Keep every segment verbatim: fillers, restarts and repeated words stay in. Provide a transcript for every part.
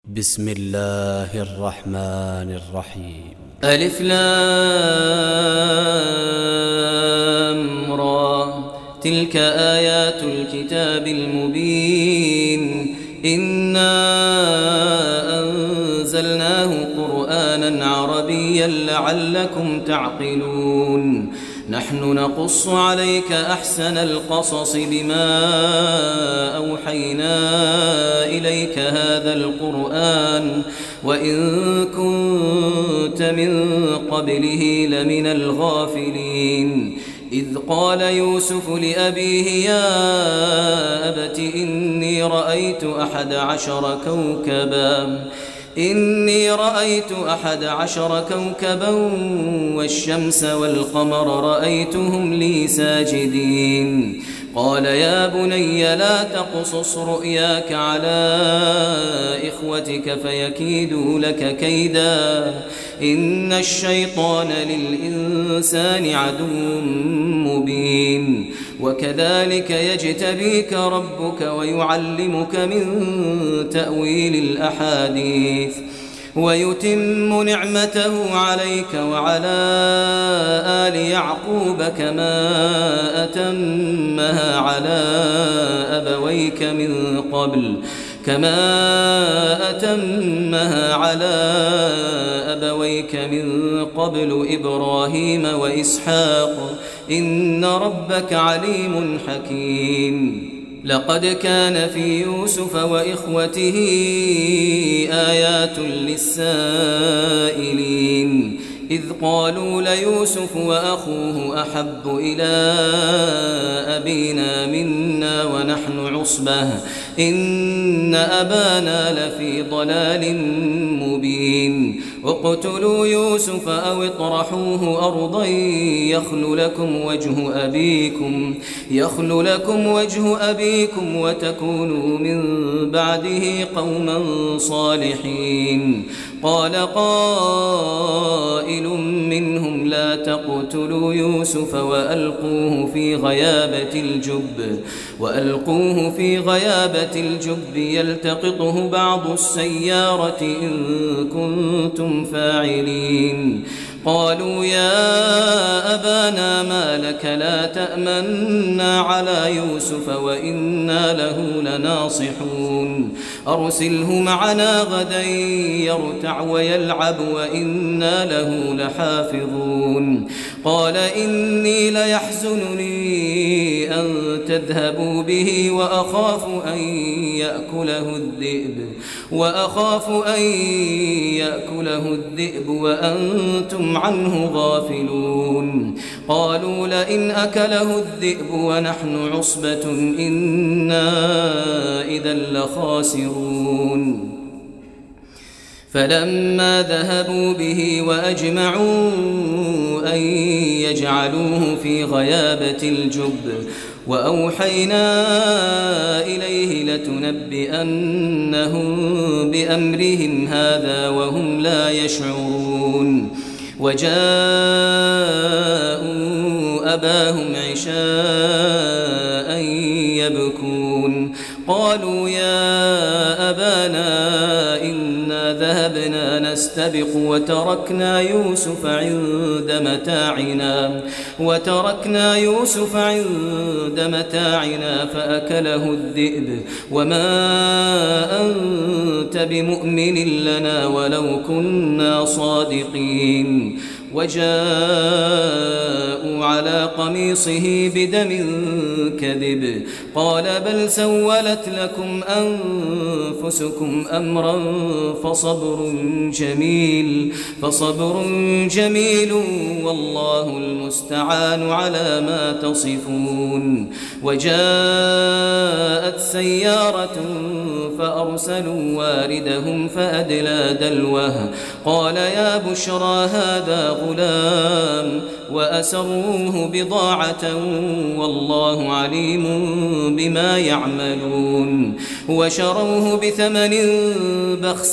بسم الله الرحمن الرحيم. ألف لام را تلك آيات الكتاب المبين إنا أنزلناه قرآنا عربيا لعلكم تعقلون. نحن نقص عليك أحسن القصص بما أوحينا إليك هذا القرآن وإن كنت من قبله لمن الغافلين. إذ قال يوسف لأبيه يا أبت إني رأيت أحد عشر كوكبا إني رأيت أحد عشر كوكبا والشمس والقمر رأيتهم لي ساجدين. قال يا بني لا تقصص رؤياك على إخوتك فيكيدوا لك كيدا إن الشيطان للإنسان عدو مبين. وكذلك يجتبيك ربك ويعلمك من تأويل الأحاديث ويتم نعمته عليك وعلى آل يعقوب كما أتمها على أبويك من قبل كما أتمها على أبويك من قبل إبراهيم وإسحاق إن ربك عليم حكيم. لقد كان في يوسف وإخوته آيات للسائلين إذ قالوا ليوسف وأخوه أحب إلى أبينا منا ونحن عصبة إن أبانا لفي ضلال مبين. اقتلوا يوسف أو اطرحوه أرضا يخل لكم وجه أبيكم يخل لكم وجه أبيكم وتكونوا من بعده قوما صالحين. قال قائل منهم لا تقتلوا يوسف وألقوه في غيابة الجب وألقوه في غيابة الجب يلتقطه بعض السيارة إن كنتم فاعلين. قالوا يا أبانا ما لك لا تأمنا على يوسف وإنا له لناصحون. أرسله معنا غدا يرتع ويلعب وإنا له لحافظون. قال إني ليحزنني أن تذهبوا به وأخاف أن يأكله الذئب وأخاف أن يأكله الذئب وأنتم عنه غافلون. قالوا لئن أكله الذئب ونحن عصبة إنا إذا لخاسرون. فلما ذهبوا به وأجمعوا أن يجعلوه في غيابة الجب وأوحينا إليه لتنبئنهم بأمرهم هذا وهم لا يشعرون. وجاءوا أباهم عشاء يبكون. قالوا يا أبانا إنا ذهبنا نستبق وتركنا يوسف عند متاعنا وتركنا يوسف عند متاعنا فأكله الذئب وما أنت بمؤمن لنا ولو كنا صادقين. وجاءوا على قميصه بدم كذب قال بل سولت لكم أنفسكم أمرا فصبر جميل فصبر جميل والله المستعان على ما تصفون. وجاءت سيارة فأرسلوا واردهم فأدلى دلوه قال يا بشرى هذا غلام وأسروه بضاعة والله عليم بما يعملون. وشروه بثمن بخس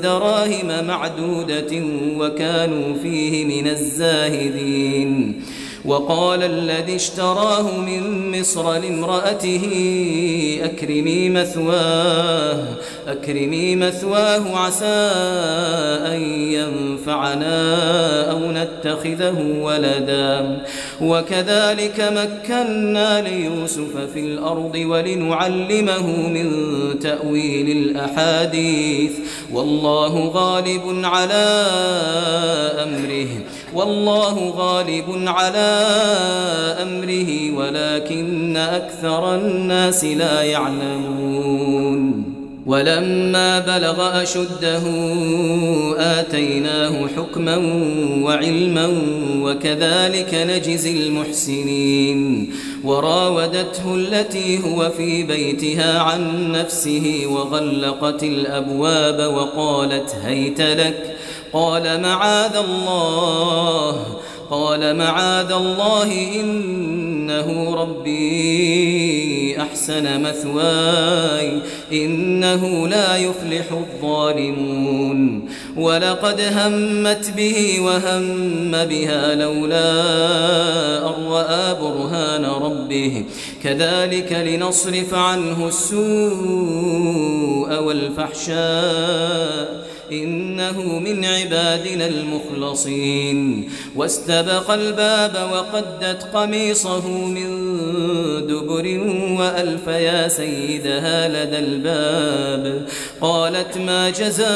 دراهم معدودة وكانوا فيه من الزاهدين. وقال الذي اشتراه من مصر لامرأته أكرمي مثواه أكرمي مثواه عسى أن ينفعنا أو نتخذه ولدا وكذلك مكنا ليوسف في الأرض ولنعلمه من تأويل الأحاديث والله غالب على أمره والله غالب على أمره ولكن أكثر الناس لا يعلمون ولما بلغ أشده آتيناه حكما وعلما وكذلك نجزي المحسنين وراودته التي هو في بيتها عن نفسه وغلقت الأبواب وقالت هيت لك قال معاذ الله قال معاذ الله إنه ربي أحسن مثواي إنه لا يفلح الظالمون ولقد همت به وهم بها لولا أن رأى برهان ربه كذلك لنصرف عنه السوء والفحشاء إنه من عبادنا المخلصين واستبق الباب وقدت قميصه من دبر وألف يا سيدها لدى الباب قالت ما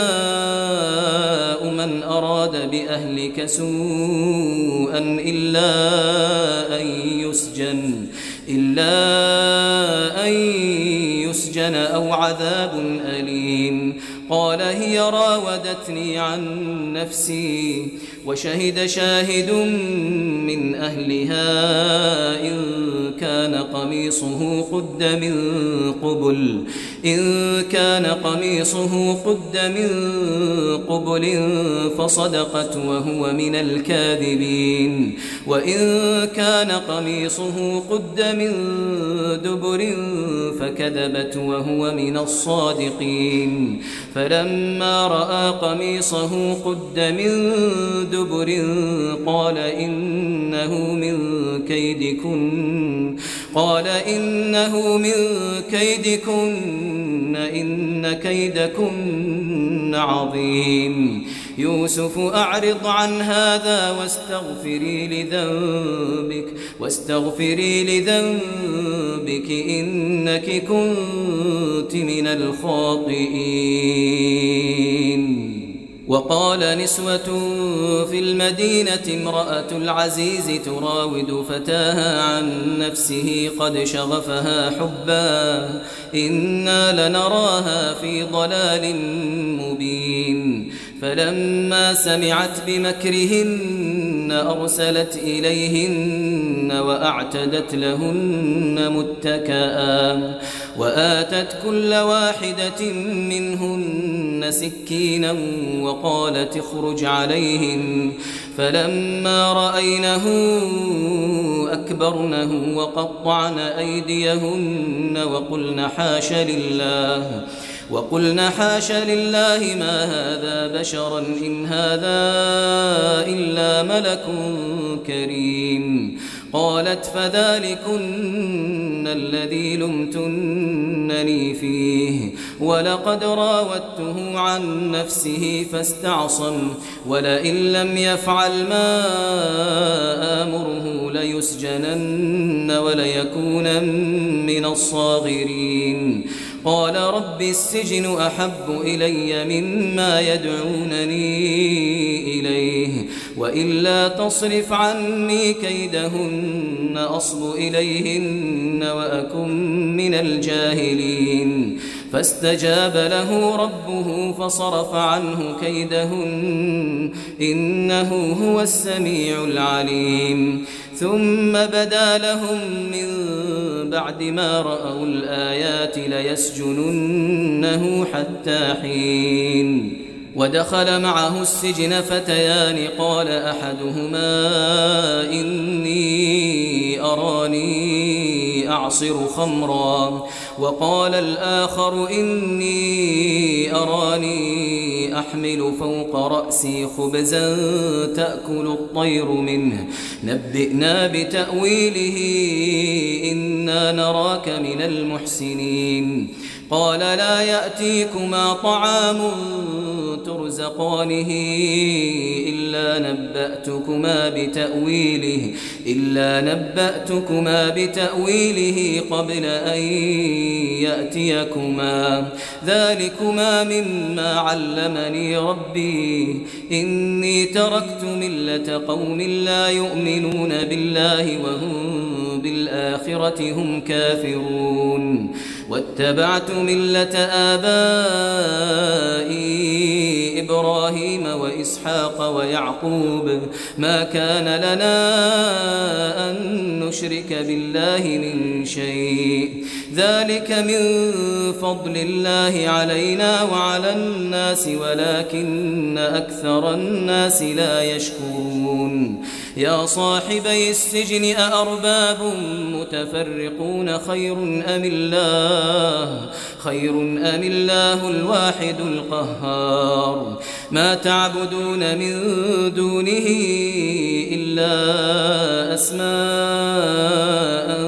جزاء من أراد بأهلك سوءا إلا أن يسجن إلا أن يسجن أو عذاب أليم قال هي راودتني عن نفسي وشهد شاهد من أهلها إن كان قميصه قد من قبل إن كان قميصه قد من قبل فصدقت وهو من الكاذبين وإن كان قميصه قد من دبر فكذبت وهو من الصادقين فلما رأى قميصه قد من دبر قال إنه من كيدكن قال إنه من كيدكن إن كيدكن عظيم يوسف أعرض عن هذا واستغفري لذنبك واستغفري لذنبك إنك كنت من الخاطئين وقال نسوة في المدينة امرأة العزيز تراود فتاها عن نفسه قد شغفها حبا إنا لنراها في ضلال مبين فلما سمعت بمكرهن أرسلت إليهن وأعتدت لهن متكئا وآتت كل واحدة منهن سكينا وقالت اخرج عليهن فلما رأينه أكبرنه وقطعن أيديهن وقلن حاش لله وقلن حاش لله ما هذا بشرا إن هذا إلا ملك كريم قالت فذلكن الذي لمتنني فيه ولقد راودته عن نفسه فاستعصم ولئن لم يفعل ما آمره ليسجنن وليكون من الصاغرين قال رب السجن أحب إلي مما يدعونني إليه وإلا تصرف عني كيدهن أصب إليهن وأكن من الجاهلين فاستجاب له ربه فصرف عنه كيدهن إنه هو السميع العليم ثم بدا لهم من بعد ما رأوا الآيات ليسجننه حتى حين ودخل معه السجن فتيان قال أحدهما إني أراني أعصر خمرا وقال الآخر إني أراني أحمل فوق رأسي خبزا تأكل الطير منه نبئنا بتأويله إنا نراك من المحسنين قال لا يأتيكما طعام ترزقانه إلا نبأتكما بتأويله إلا نبأتكما بتأويله قبل أن يأتيكما ذلكما مما علمني ربي إني تركت ملة قوم لا يؤمنون بالله وهم بالآخرة هم كافرون واتبعت ملة آبائي إبراهيم وإسحاق ويعقوب ما كان لنا أن نشرك بالله من شيء ذلك من فضل الله علينا وعلى الناس ولكن أكثر الناس لا يشكرون يا صاحبي السجن أأرباب متفرقون خير أم الله خير أم الله الواحد القهار ما تعبدون من دونه إلا أسماء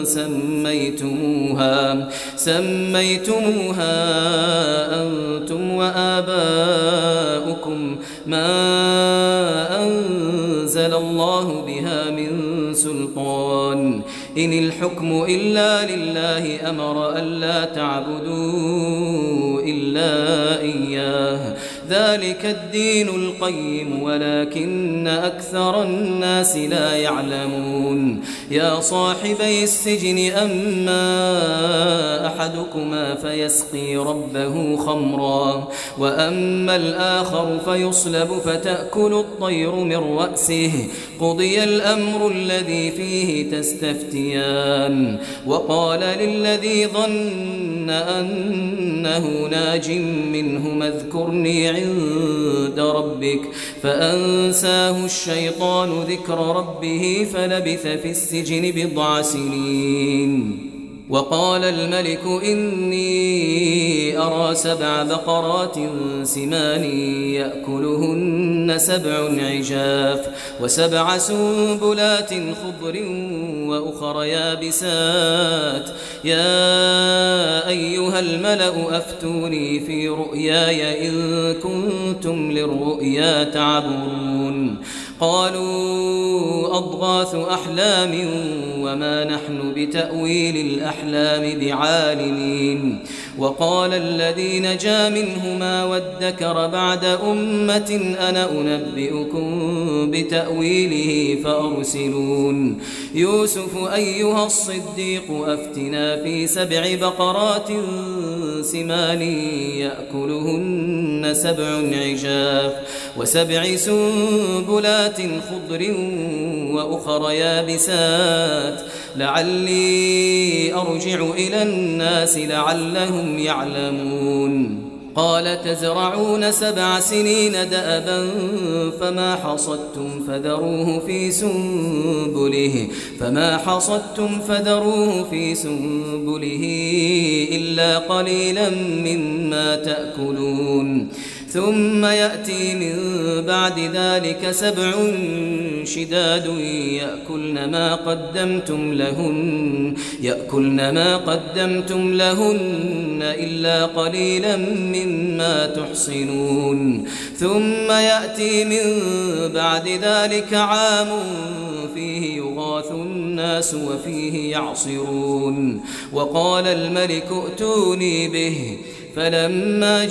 سميتموها سميتموها أنتم وآباؤكم ما أنزل الله بها من سلطان إن الحكم إلا لله أمر ألا تعبدوا إلا إياه ذلك الدين القيم ولكن أكثر الناس لا يعلمون يا صاحبي السجن أما أحدكما فيسقي ربه خمرا وأما الآخر فيصلب فتأكل الطير من رأسه قضي الأمر الذي فيه تستفتيان وقال للذي ظن أنه ناج منهما اذكرني عند ربك فأنساه الشيطان ذكر ربه فلبث في السجن بضع سنين وقال الملك إني أرى سبع بقرات سمان يأكلهن سبع عجاف وسبع سنبلات خضر وأخر يابسات يا أيها الملأ أفتوني في رؤياي إن كنتم للرؤيا تعبرون قالوا أضغاث أحلام وما نحن بتأويل الأحلام بعالمين وقال الذي نجا منهما وادكر بعد أمة أنا أنبئكم بتأويله فأرسلون يوسف أيها الصديق أفتنا في سبع بقرات سمان يأكلهن سبع عجاف وسبع سنبلات خضر وأخر يابسات لعلي أرجع إلى الناس لعلهم يعلمون قال تزرعون سبع سنين دأبا فما حصدتم فذروه في سنبله فما حصدتم فذروه في سنبله إلا قليلا مما تأكلون ثم يأتي من بعد ذلك سبع شداد يأكلن ما قدمتم لهن يأكلن ما قدمتم لهن إلا قليلا مما تحصنون ثم يأتي من بعد ذلك عام فيه يغاث الناس وفيه يعصرون وقال الملك ائتوني به فلما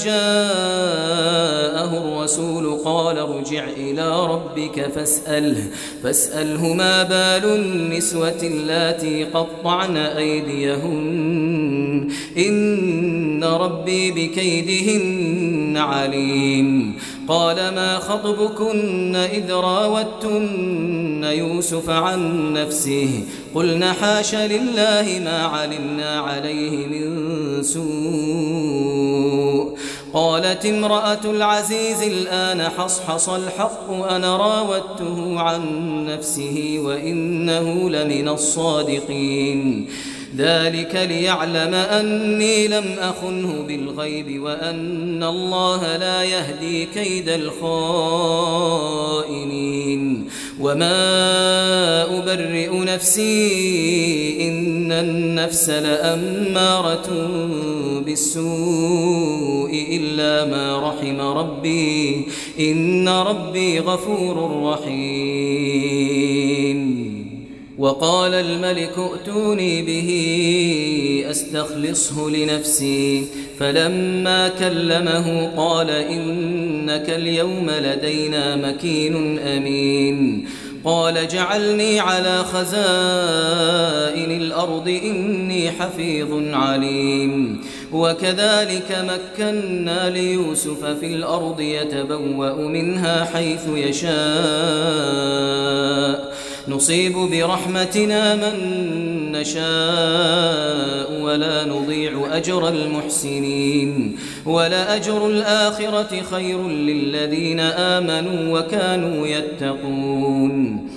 جاءه الرسول قال ارجع إلى ربك فاسأله, فاسأله ما بال النسوة اللاتي قطعن أيديهن إن ربي بكيدهن عليم قال ما خطبكن إذ راوتن يوسف عن نفسه قلنا حاش لله ما علمنا عليه من سوء قالت امرأة العزيز الآن حصحص الحق أنا راودته عن نفسه وإنه لمن الصادقين ذلك ليعلم أني لم أخنه بالغيب وأن الله لا يهدي كيد الخائنين وما أبرئ نفسي إن النفس لأمارة بالسوء إلا ما رحم ربي إن ربي غفور رحيم وقال الملك ائتوني به أستخلصه لنفسي فلما كلمه قال إنك اليوم لدينا مكين أمين قال جعلني على خزائن الأرض إني حفيظ عليم وكذلك مكنا ليوسف في الأرض يتبوأ منها حيث يشاء نصيب برحمتنا من نشاء ولا نضيع أجر المحسنين ولأجر الآخرة خير للذين آمنوا وكانوا يتقون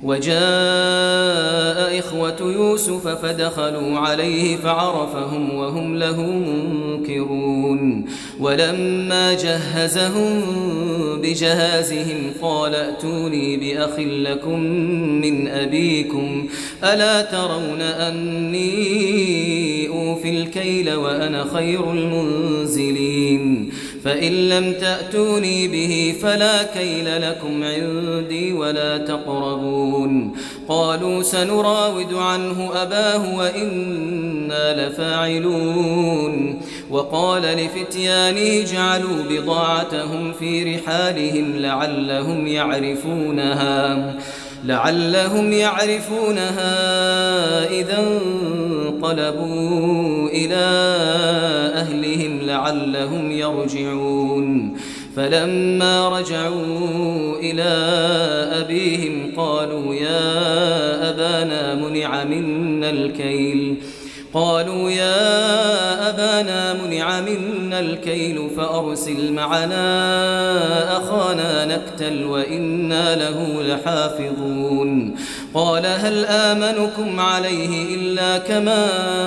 وجاء إخوة يوسف فدخلوا عليه فعرفهم وهم له منكرون ولما جهزهم بجهازهم قال ائتوني بأخ لكم من أبيكم ألا ترون أني أوفي الكيل وأنا خير المنزلين فإن لم تأتوني به فلا كيل لكم عندي ولا تقربون قالوا سنراود عنه أباه وإنا لفاعلون وقال لفتيانه اجعلوا بضاعتهم في رحالهم لعلهم يعرفونها لعلهم يعرفونها إذا انقلبوا إلى أهلهم لعلهم يرجعون فلما رجعوا إلى أبيهم قالوا يا أبانا منع منا الكيل قالوا يا أبانا منع منا الكيل فأرسل معنا أخانا نكتل وإنا له لحافظون قال هل آمنكم عليه إلا كما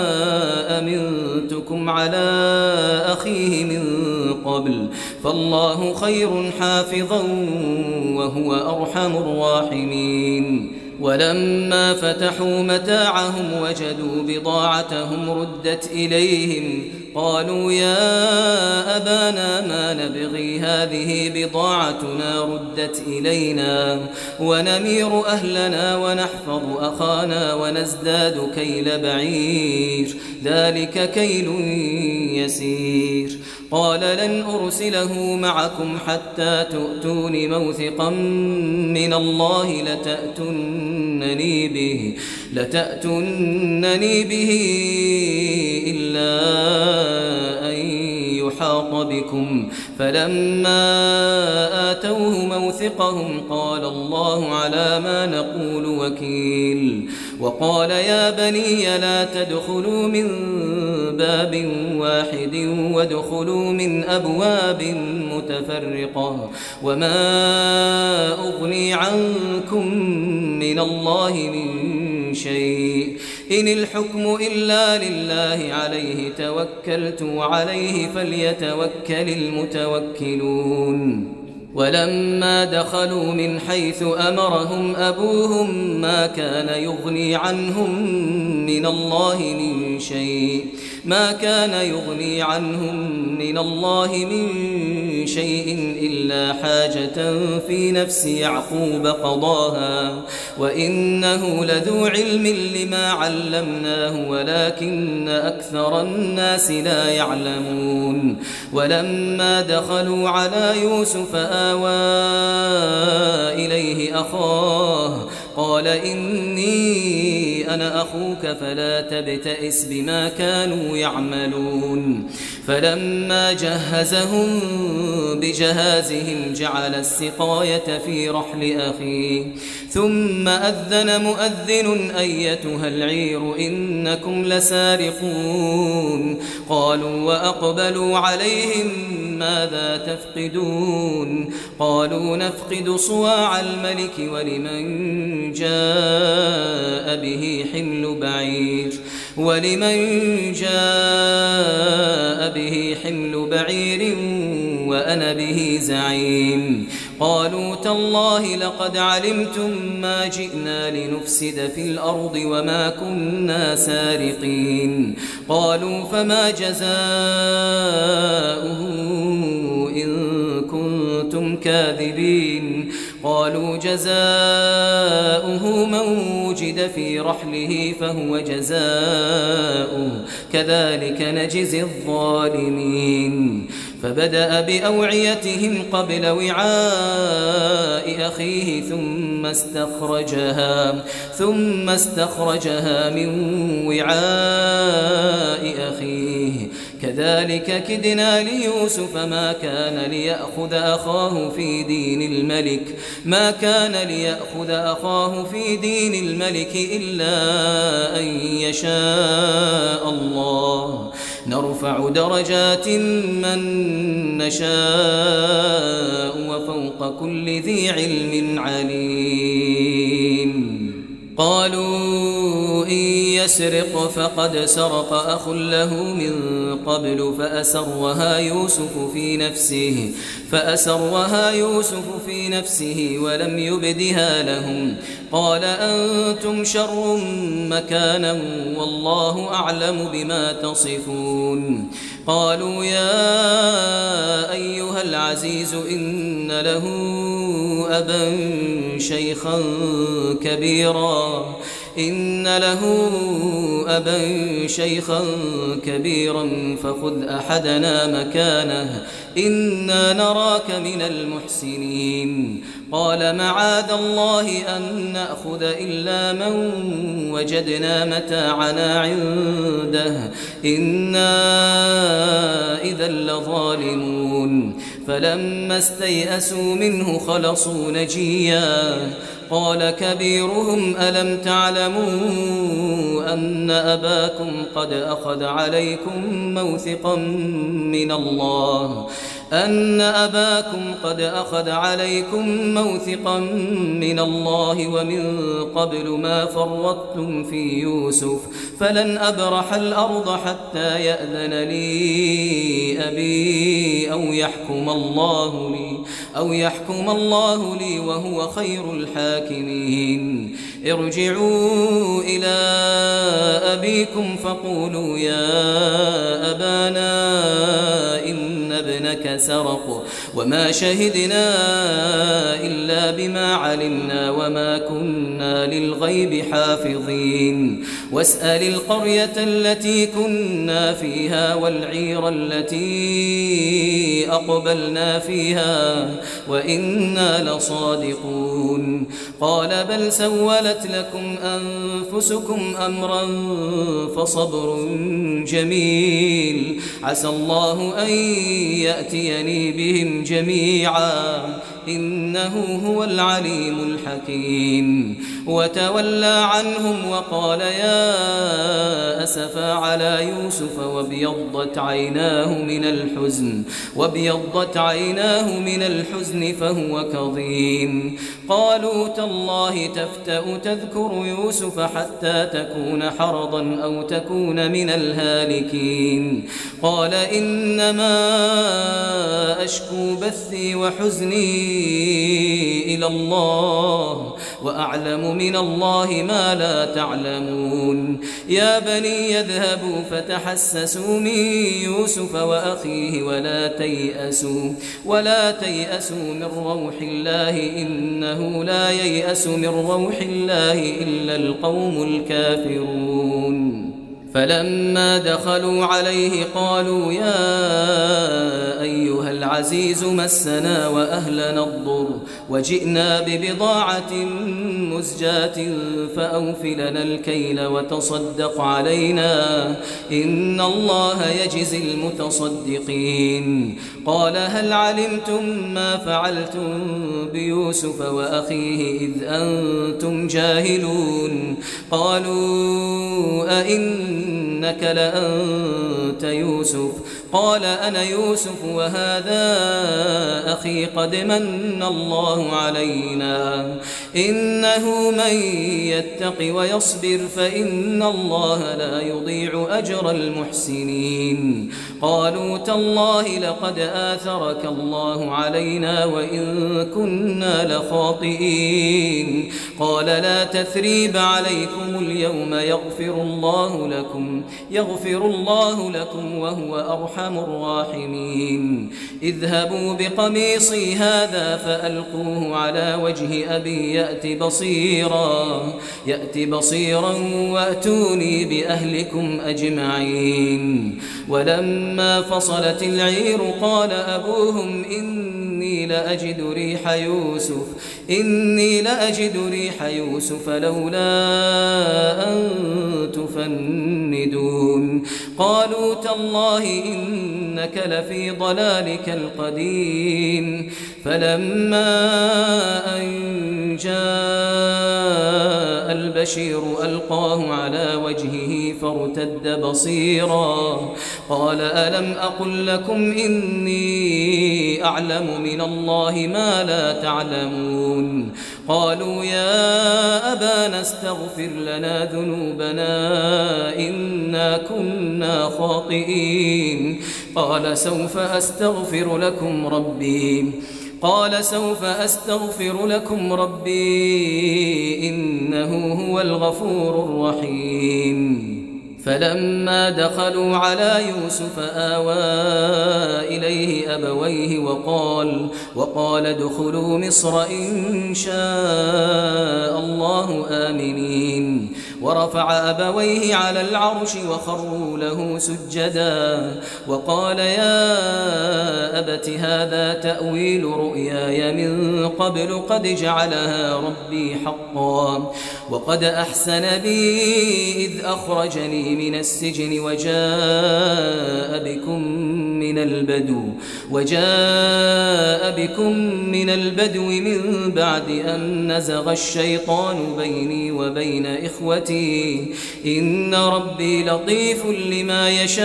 أمنتكم على أخيه من قبل فالله خير حافظا وهو أرحم الراحمين ولما فتحوا متاعهم وجدوا بضاعتهم ردت إليهم قالوا يا أبانا ما نبغي هذه بضاعتنا ردت إلينا ونمير أهلنا ونحفظ أخانا ونزداد كيل بعير ذلك كيل يسير قال لن أرسله معكم حتى تؤتون موثقا من الله لتأتونني به لتأتونني به إلا أن يحاط بكم فلما آتوه موثقهم قال الله على ما نقول وكيل وقال يا بني لا تدخلوا من باب واحد وادخلوا من أبواب متفرقة وما أغني عنكم من الله من شيء إن الحكم إلا لله عليه توكلت وعليه فليتوكل المتوكلون ولما دخلوا من حيث أمرهم أبوهم ما كان يغني عنهم من الله من شيء ما كان يغني عنهم من الله من شيء إلا حاجة في نفس يعقوب قضاها وإنه لذو علم لما علمناه ولكن أكثر الناس لا يعلمون ولما دخلوا على يوسف آوى إليه أخاه قال إني أنا أخوك فلا تبتئس بما كانوا يعملون فلما جهزهم بجهازهم جعل السقاية في رحل أخيه ثم أذن مؤذن أيتها العير إنكم لسارقون قالوا وأقبلوا عليهم ماذا تفقدون قالوا نفقد صواع الملك ولمن جاء به حمل بعير ولمن جاء به حمل بعير وأنا به زعيم قالوا تالله لقد علمتم ما جئنا لنفسد في الأرض وما كنا سارقين قالوا فما جزاؤه إن كنتم كاذبين قالوا جزاؤه من وجد في رحله فهو جزاؤه كذلك نجزي الظالمين فبدأ بأوعيتهم قبل وعاء أخيه ثم استخرجها ثم استخرجها من وعاء أخيه كذلك كدنا ليوسف ما كان ليأخذ أخاه في دين الملك ما كان ليأخذ أخاه في دين الملك إلا أن يشاء الله نرفع درجات من نشاء وفوق كل ذي علم عليم قالوا إن يسرق فقد سرق أخ له من قبل فأسرها يوسف في نفسه فأسرها يوسف في نفسه ولم يبدها لهم قال أنتم شر مكانا والله أعلم بما تصفون قالوا يا أيها العزيز إن له أبا شيخا كبيرا إن له أبا شيخا كبيرا فخذ أحدنا مكانه إنا نراك من المحسنين قال معاذ الله أن نأخذ إلا من وجدنا متاعنا عنده إنا إذا لظالمون فلما استيئسوا منه خلصوا نجيا قال كبيرهم ألم تعلموا أن أباكم قد أخذ عليكم موثقا من الله أن أباكم قد أخذ عليكم موثقا من الله ومن قبل ما فرطتم في يوسف فلن أبرح الأرض حتى يأذن لي أبي أو يحكم الله لي أو يحكم الله لي وهو خير الحاكمين ارجعوا إلى أبيكم فقولوا يا أبانا إن ابنك سرق وما شهدنا إلا بما علمنا وما كنا للغيب حافظين واسأل القرية التي كنا فيها والعير التي أقبلنا فيها وإنا لصادقون قال بل سولت لكم أنفسكم أمرا فصبر جميل عسى الله أن يأتيني بهم جميعا إنه هو العليم الحكيم وتولى عنهم وقال يا أسفا على يوسف وابيضت عيناه من الحزن وابيضت عيناه من الحزن فهو كظيم قالوا تالله تفتأ تذكر يوسف حتى تكون حرضا أو تكون من الهالكين قال إنما أشكو بثي وحزني إلى الله وأعلم من الله ما لا تعلمون يا بني يذهبوا فتحسسوا من يوسف وأخيه ولا تيأسوا ولا تيأسوا من روح الله إنه لا ييأس من روح الله إلا القوم الكافرون فلما دخلوا عليه قالوا يا أيها العزيز مسنا وأهلنا الضر وجئنا ببضاعة مزجاة فأوفلنا الكيل وتصدق علينا إن الله يجزي المتصدقين قال هل علمتم ما فعلتم بيوسف وأخيه إذ أنتم جاهلون قالوا أئنك لأنت يوسف قال أنا يوسف وهذا أخي قد من الله علينا إنه من يتق ويصبر فإن الله لا يضيع أجر المحسنين قالوا تالله لقد آثرك الله علينا وإن كنا لخاطئين قال لا تثريب عليكم اليوم يغفر الله لكم يغفر الله لكم وهو أرحم الراحمين اذهبوا بقميصي هذا فألقوه على وجه أبي يأت بصيرا يأت بصيرا وأتوني بأهلكم أجمعين ولما فصلت العير قال أبوهم إني لأجد ريح يوسف إني لأجد ريح يوسف لولا أن تفندون قالوا تالله إنك لفي ضلالك القديم فلما أن جاء البشير ألقاه على وجهه فارتد بصيرا قال ألم أقل لكم إني أعلم من الله ما لا تعلمون قالوا يا أبانا استغفر لنا ذنوبنا إنا كنا خاطئين قال سوف أستغفر لكم ربي قال سوف أستغفر لكم ربي إنه هو الغفور الرحيم فلما دخلوا على يوسف آوى إليه أبويه وقال وقال ادخلوا مصر إن شاء الله آمنين ورفع أبويه على العرش وخروا له سجدا وقال يا أبت هذا تأويل رؤياي من قبل قد جعلها ربي حقا وقد أحسن بي إذ أخرجني من السجن وجاء بكم من البدو وجاء بكم من البدو من بعد أن نزغ الشيطان بيني وبين إخوتي إن ربي لطيف لما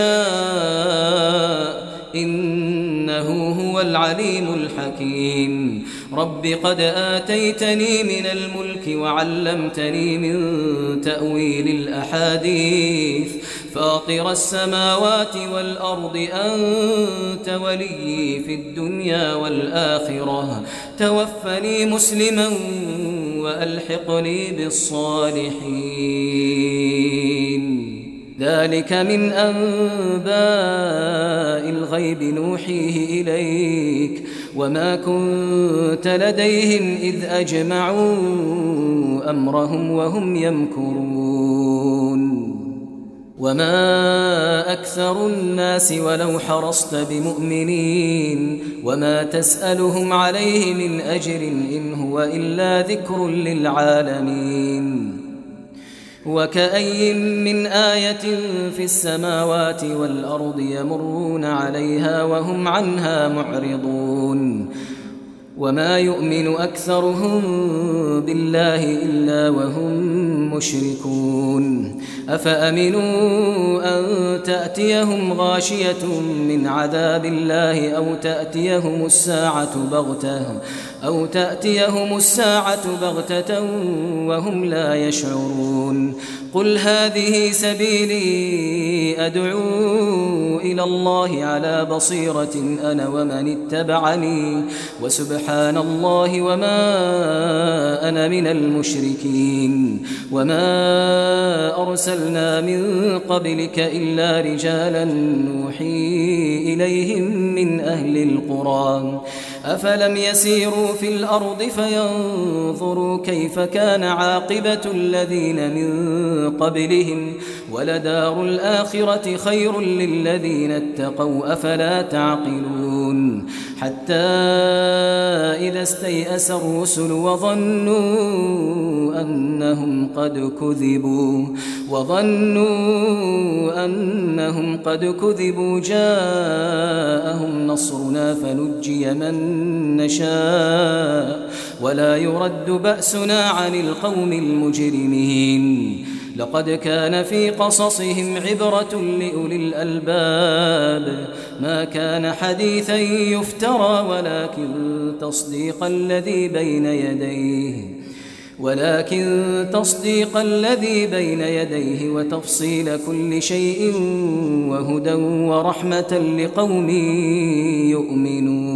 يشاء إنه هو العليم الحكيم رب قد آتيتني من الملك وعلمتني من تأويل الأحاديث فاطر السماوات والأرض أنت ولي في الدنيا والآخرة توفني مسلما وألحقني بالصالحين ذلك من أنباء الغيب نوحيه إليك وما كنت لديهم إذ أجمعوا أمرهم وهم يمكرون وما أكثر الناس ولو حرصت بمؤمنين وما تسألهم عليه من أجر إن هو إلا ذكر للعالمين وكأي من آية في السماوات والأرض يمرون عليها وهم عنها معرضون وما يؤمن أكثرهم بالله إلا وهم مشركون أفأمنوا أن تأتيهم غاشية من عذاب الله أو تأتيهم الساعة بغتة أو تأتيهم الساعة بغتة وهم لا يشعرون قل هذه سبيلي أدعو إلى الله على بصيرة أنا ومن اتبعني وسبحان الله وما أنا من المشركين وما أرسلنا من قبلك إلا رجالا نوحي إليهم من أهل القرى أفلم يسيروا في الأرض فينظروا كيف كان عاقبة الذين من قبلهم ولدار الآخرة خير للذين اتقوا أفلا تعقلون حتى إذا استيأس الرسل وظنوا أنهم قد كذبوا وظنوا أنهم قد كذبوا جاءهم نصرنا فنجي من نشاء ولا يرد بأسنا عن القوم المجرمين لقد كان في قصصهم عبرة لأولي الألباب ما كان حديثا يفترى ولكن تصديق الذي بين يديه ولكن تصديق الذي بين يديه وتفصيل كل شيء وهدى ورحمة لقوم يؤمنون